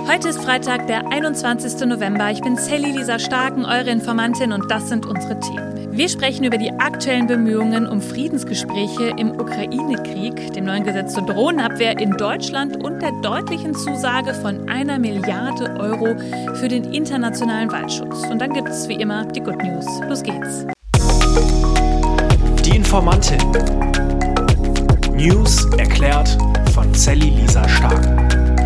Heute ist Freitag, der 21. November. Ich bin Sally Lisa Starken, eure Informantin, und das sind unsere Themen. Wir sprechen über die aktuellen Bemühungen um Friedensgespräche im Ukraine-Krieg, dem neuen Gesetz zur Drohnenabwehr in Deutschland und der deutlichen Zusage von 1 Milliarde Euro für den internationalen Waldschutz. Und dann gibt es wie immer die Good News. Los geht's. Die Informantin. News erklärt von Sally Lisa Starken.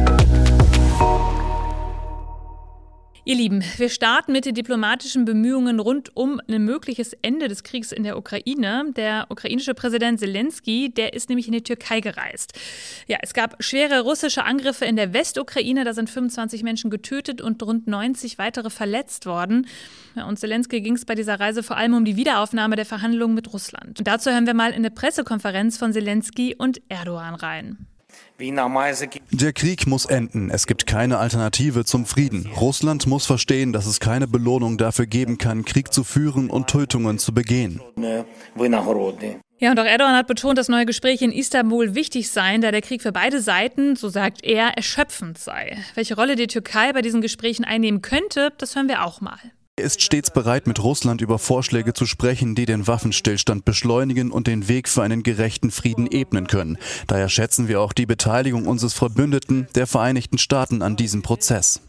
Ihr Lieben, wir starten mit den diplomatischen Bemühungen rund um ein mögliches Ende des Kriegs in der Ukraine. Der ukrainische Präsident Zelensky, der ist nämlich in die Türkei gereist. Ja, es gab schwere russische Angriffe in der Westukraine. Da sind 25 Menschen getötet und rund 90 weitere verletzt worden. Ja, und Zelensky ging es bei dieser Reise vor allem um die Wiederaufnahme der Verhandlungen mit Russland. Und dazu hören wir mal in eine Pressekonferenz von Zelensky und Erdogan rein. Der Krieg muss enden. Es gibt keine Alternative zum Frieden. Russland muss verstehen, dass es keine Belohnung dafür geben kann, Krieg zu führen und Tötungen zu begehen. Ja, und auch Erdogan hat betont, dass neue Gespräche in Istanbul wichtig seien, da der Krieg für beide Seiten, so sagt er, erschöpfend sei. Welche Rolle die Türkei bei diesen Gesprächen einnehmen könnte, das hören wir auch mal. Er ist stets bereit, mit Russland über Vorschläge zu sprechen, die den Waffenstillstand beschleunigen und den Weg für einen gerechten Frieden ebnen können. Daher schätzen wir auch die Beteiligung unseres Verbündeten, der Vereinigten Staaten, an diesem Prozess.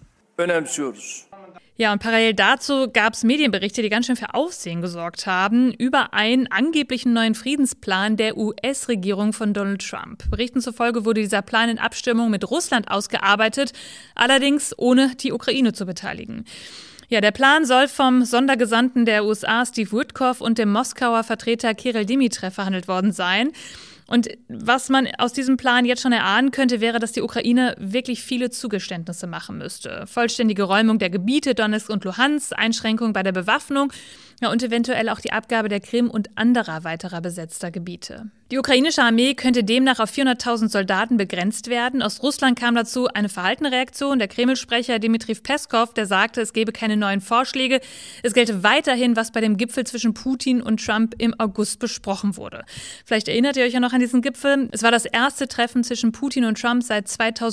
Ja, und parallel dazu gab es Medienberichte, die ganz schön für Aufsehen gesorgt haben, über einen angeblichen neuen Friedensplan der US-Regierung von Donald Trump. Berichten zufolge wurde dieser Plan in Abstimmung mit Russland ausgearbeitet, allerdings ohne die Ukraine zu beteiligen. Ja, der Plan soll vom Sondergesandten der USA Steve Witkoff und dem Moskauer Vertreter Kirill Dmitrijew verhandelt worden sein. Und was man aus diesem Plan jetzt schon erahnen könnte, wäre, dass die Ukraine wirklich viele Zugeständnisse machen müsste. Vollständige Räumung der Gebiete Donetsk und Luhansk, Einschränkung bei der Bewaffnung, ja, und eventuell auch die Abgabe der Krim und anderer weiterer besetzter Gebiete. Die ukrainische Armee könnte demnach auf 400.000 Soldaten begrenzt werden. Aus Russland kam dazu eine verhaltene Reaktion. Der Kreml-Sprecher Dmitry Peskov, der sagte, es gebe keine neuen Vorschläge. Es gelte weiterhin, was bei dem Gipfel zwischen Putin und Trump im August besprochen wurde. Vielleicht erinnert ihr euch ja noch an diesen Gipfel. Es war das erste Treffen zwischen Putin und Trump seit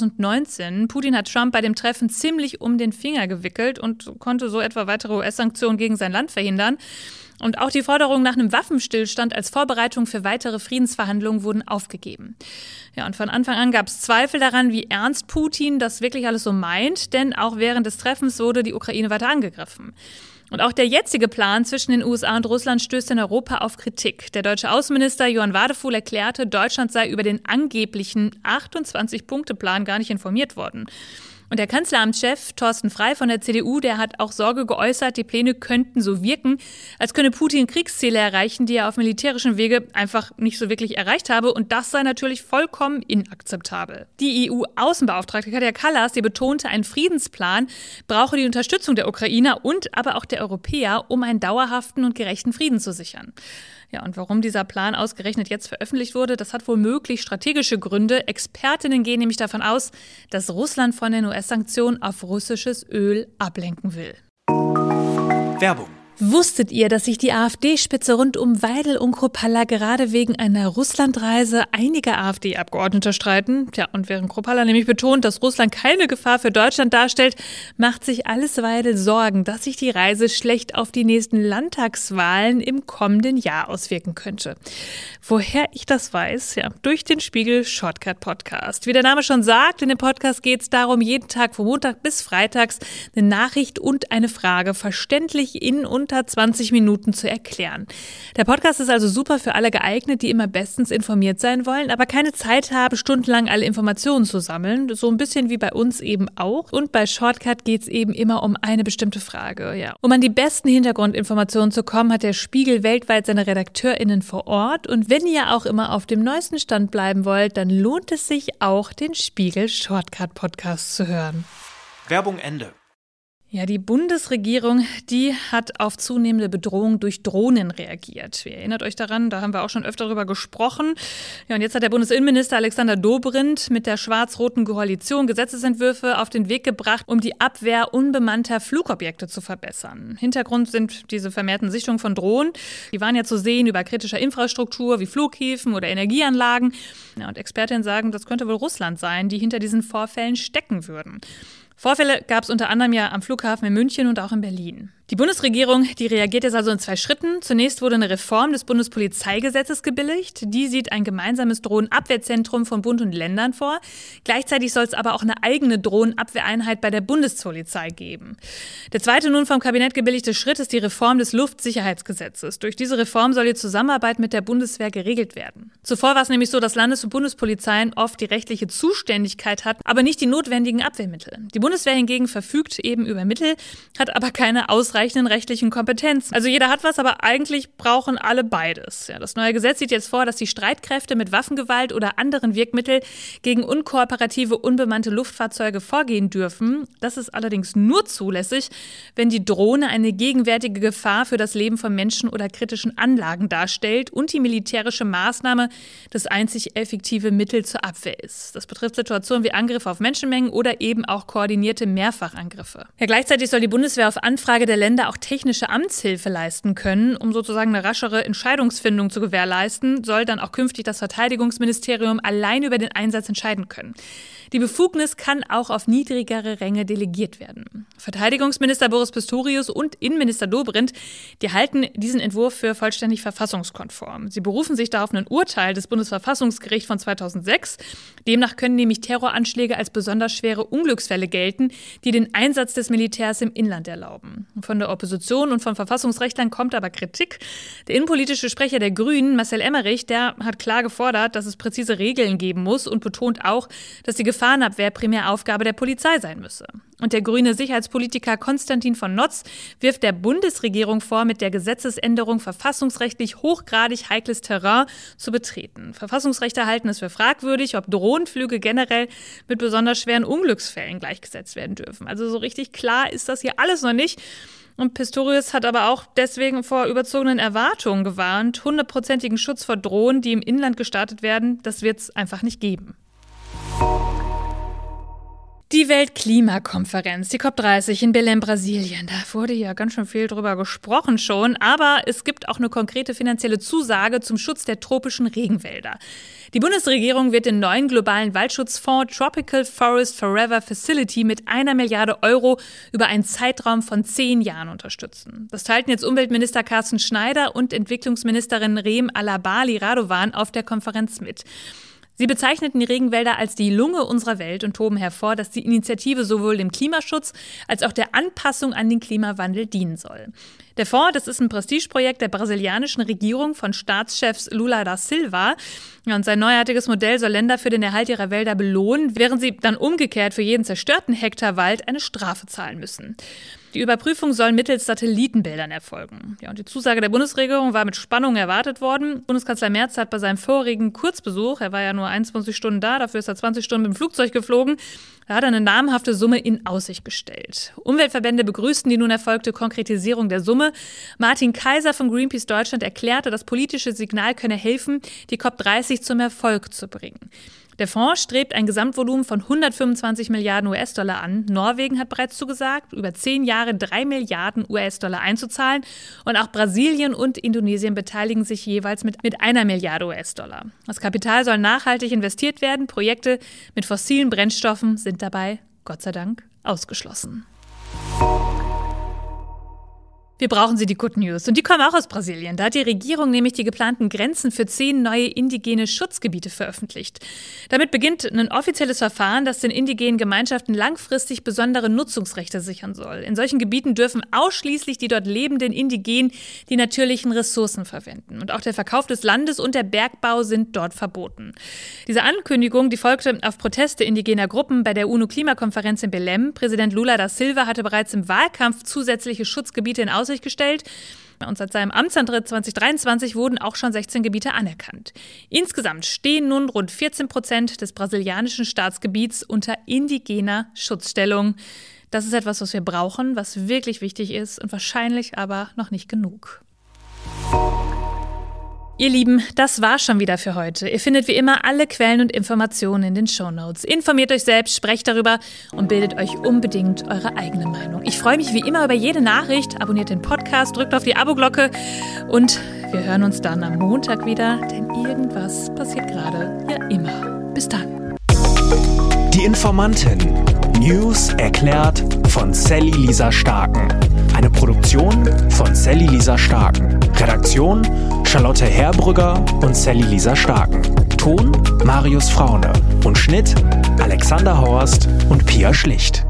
2019. Putin hat Trump bei dem Treffen ziemlich um den Finger gewickelt und konnte so etwa weitere US-Sanktionen gegen sein Land verhindern. Und auch die Forderungen nach einem Waffenstillstand als Vorbereitung für weitere Friedensverhandlungen wurden aufgegeben. Ja, und von Anfang an gab es Zweifel daran, wie ernst Putin das wirklich alles so meint, denn auch während des Treffens wurde die Ukraine weiter angegriffen. Und auch der jetzige Plan zwischen den USA und Russland stößt in Europa auf Kritik. Der deutsche Außenminister Johann Wadefuhl erklärte, Deutschland sei über den angeblichen 28-Punkte-Plan gar nicht informiert worden. Und der Kanzleramtschef Thorsten Frey von der CDU, der hat auch Sorge geäußert, die Pläne könnten so wirken, als könne Putin Kriegsziele erreichen, die er auf militärischem Wege einfach nicht so wirklich erreicht habe. Und das sei natürlich vollkommen inakzeptabel. Die EU-Außenbeauftragte Kaja Kallas, die betonte, ein Friedensplan brauche die Unterstützung der Ukrainer und aber auch der Europäer, um einen dauerhaften und gerechten Frieden zu sichern. Ja, und warum dieser Plan ausgerechnet jetzt veröffentlicht wurde, das hat womöglich strategische Gründe. Expertinnen gehen nämlich davon aus, dass Russland von den US-Sanktionen auf russisches Öl ablenken will. Werbung. Wusstet ihr, dass sich die AfD-Spitze rund um Weidel und Kruppalla gerade wegen einer Russlandreise einige AfD-Abgeordnete streiten? Tja, und während Kruppalla nämlich betont, dass Russland keine Gefahr für Deutschland darstellt, macht sich Alice Weidel Sorgen, dass sich die Reise schlecht auf die nächsten Landtagswahlen im kommenden Jahr auswirken könnte. Woher ich das weiß? Ja, durch den Spiegel Shortcut Podcast. Wie der Name schon sagt, in dem Podcast geht es darum, jeden Tag von Montag bis Freitags eine Nachricht und eine Frage verständlich in unter 20 Minuten zu erklären. Der Podcast ist also super für alle geeignet, die immer bestens informiert sein wollen, aber keine Zeit haben, stundenlang alle Informationen zu sammeln. So ein bisschen wie bei uns eben auch. Und bei Shortcut geht es eben immer um eine bestimmte Frage. Ja. Um an die besten Hintergrundinformationen zu kommen, hat der Spiegel weltweit seine RedakteurInnen vor Ort. Und wenn ihr auch immer auf dem neuesten Stand bleiben wollt, dann lohnt es sich auch, den Spiegel Shortcut Podcast zu hören. Werbung Ende. Ja, die Bundesregierung, die hat auf zunehmende Bedrohung durch Drohnen reagiert. Ihr erinnert euch daran, da haben wir auch schon öfter darüber gesprochen. Ja, und jetzt hat der Bundesinnenminister Alexander Dobrindt mit der schwarz-roten Koalition Gesetzesentwürfe auf den Weg gebracht, um die Abwehr unbemannter Flugobjekte zu verbessern. Hintergrund sind diese vermehrten Sichtungen von Drohnen. Die waren ja zu sehen über kritischer Infrastruktur wie Flughäfen oder Energieanlagen. Ja, und Expertinnen sagen, das könnte wohl Russland sein, die hinter diesen Vorfällen stecken würden. Vorfälle gab es unter anderem ja am Flughafen in München und auch in Berlin. Die Bundesregierung, die reagiert jetzt also in 2 Schritten. Zunächst wurde eine Reform des Bundespolizeigesetzes gebilligt. Die sieht ein gemeinsames Drohnenabwehrzentrum von Bund und Ländern vor. Gleichzeitig soll es aber auch eine eigene Drohnenabwehreinheit bei der Bundespolizei geben. Der zweite nun vom Kabinett gebilligte Schritt ist die Reform des Luftsicherheitsgesetzes. Durch diese Reform soll die Zusammenarbeit mit der Bundeswehr geregelt werden. Zuvor war es nämlich so, dass Landes- und Bundespolizeien oft die rechtliche Zuständigkeit hatten, aber nicht die notwendigen Abwehrmittel. Die Bundeswehr hingegen verfügt eben über Mittel, hat aber keine ausreichenden rechtlichen Kompetenzen. Also jeder hat was, aber eigentlich brauchen alle beides. Ja, das neue Gesetz sieht jetzt vor, dass die Streitkräfte mit Waffengewalt oder anderen Wirkmitteln gegen unkooperative, unbemannte Luftfahrzeuge vorgehen dürfen. Das ist allerdings nur zulässig, wenn die Drohne eine gegenwärtige Gefahr für das Leben von Menschen oder kritischen Anlagen darstellt und die militärische Maßnahme das einzig effektive Mittel zur Abwehr ist. Das betrifft Situationen wie Angriffe auf Menschenmengen oder eben auch koordinierte Mehrfachangriffe. Ja, gleichzeitig soll die Bundeswehr auf Anfrage der Länder auch technische Amtshilfe leisten können, um sozusagen eine raschere Entscheidungsfindung zu gewährleisten, soll dann auch künftig das Verteidigungsministerium allein über den Einsatz entscheiden können. Die Befugnis kann auch auf niedrigere Ränge delegiert werden. Verteidigungsminister Boris Pistorius und Innenminister Dobrindt, die halten diesen Entwurf für vollständig verfassungskonform. Sie berufen sich da auf ein Urteil des Bundesverfassungsgerichts von 2006. Demnach können nämlich Terroranschläge als besonders schwere Unglücksfälle gelten, die den Einsatz des Militärs im Inland erlauben. Von der Opposition und von Verfassungsrechtlern kommt aber Kritik. Der innenpolitische Sprecher der Grünen, Marcel Emmerich, der hat klar gefordert, dass es präzise Regeln geben muss und betont auch, dass die Gefahrenabwehr primär Aufgabe der Polizei sein müsse. Und der grüne Sicherheitspolitiker Konstantin von Notz wirft der Bundesregierung vor, mit der Gesetzesänderung verfassungsrechtlich hochgradig heikles Terrain zu betreten. Verfassungsrechtler halten es für fragwürdig, ob Drohnenflüge generell mit besonders schweren Unglücksfällen gleichgesetzt werden dürfen. Also so richtig klar ist das hier alles noch nicht. Und Pistorius hat aber auch deswegen vor überzogenen Erwartungen gewarnt. 100%igen Schutz vor Drohnen, die im Inland gestartet werden, das wird es einfach nicht geben. Die Weltklimakonferenz, die COP30 in Belém, Brasilien, da wurde ja ganz schön viel drüber gesprochen schon, aber es gibt auch eine konkrete finanzielle Zusage zum Schutz der tropischen Regenwälder. Die Bundesregierung wird den neuen globalen Waldschutzfonds Tropical Forest Forever Facility mit 1 Milliarde Euro über einen Zeitraum von 10 Jahren unterstützen. Das teilten jetzt Umweltminister Carsten Schneider und Entwicklungsministerin Reem Alabali Radovan auf der Konferenz mit. Sie bezeichneten die Regenwälder als die Lunge unserer Welt und hoben hervor, dass die Initiative sowohl dem Klimaschutz als auch der Anpassung an den Klimawandel dienen soll. Der Fonds, das ist ein Prestigeprojekt der brasilianischen Regierung von Staatschefs Lula da Silva. Und sein neuartiges Modell soll Länder für den Erhalt ihrer Wälder belohnen, während sie dann umgekehrt für jeden zerstörten Hektar Wald eine Strafe zahlen müssen. Die Überprüfung soll mittels Satellitenbildern erfolgen. Ja, und die Zusage der Bundesregierung war mit Spannung erwartet worden. Bundeskanzler Merz hat bei seinem vorigen Kurzbesuch, er war ja nur 21 Stunden da, dafür ist er 20 Stunden mit dem Flugzeug geflogen, da hat er eine namhafte Summe in Aussicht gestellt. Umweltverbände begrüßten die nun erfolgte Konkretisierung der Summe. Martin Kaiser von Greenpeace Deutschland erklärte, das politische Signal könne helfen, die COP30 zum Erfolg zu bringen. Der Fonds strebt ein Gesamtvolumen von 125 Milliarden US-Dollar an. Norwegen hat bereits zugesagt, über 10 Jahre 3 Milliarden US-Dollar einzuzahlen. Und auch Brasilien und Indonesien beteiligen sich jeweils mit 1 Milliarde US-Dollar. Das Kapital soll nachhaltig investiert werden. Projekte mit fossilen Brennstoffen sind dabei, Gott sei Dank, ausgeschlossen. Wir brauchen sie, die Good News. Und die kommen auch aus Brasilien. Da hat die Regierung nämlich die geplanten Grenzen für 10 neue indigene Schutzgebiete veröffentlicht. Damit beginnt ein offizielles Verfahren, das den indigenen Gemeinschaften langfristig besondere Nutzungsrechte sichern soll. In solchen Gebieten dürfen ausschließlich die dort lebenden Indigenen die natürlichen Ressourcen verwenden. Und auch der Verkauf des Landes und der Bergbau sind dort verboten. Diese Ankündigung, die folgte auf Proteste indigener Gruppen bei der UNO-Klimakonferenz in Belém. Präsident Lula da Silva hatte bereits im Wahlkampf zusätzliche Schutzgebiete in Aussicht gestellt. Und seit seinem Amtsantritt 2023 wurden auch schon 16 Gebiete anerkannt. Insgesamt stehen nun rund 14% des brasilianischen Staatsgebiets unter indigener Schutzstellung. Das ist etwas, was wir brauchen, was wirklich wichtig ist und wahrscheinlich aber noch nicht genug. Ihr Lieben, das war schon wieder für heute. Ihr findet wie immer alle Quellen und Informationen in den Shownotes. Informiert euch selbst, sprecht darüber und bildet euch unbedingt eure eigene Meinung. Ich freue mich wie immer über jede Nachricht. Abonniert den Podcast, drückt auf die Abo-Glocke und wir hören uns dann am Montag wieder, denn irgendwas passiert gerade ja immer. Bis dann. Die Informantin. News erklärt von Sally Lisa Starken. Eine Produktion von Sally Lisa Starken. Redaktion Charlotte Herbrügger und Sally Lisa Starken. Ton Marius Fraune und Schnitt Alexander Horst und Pia Schlicht.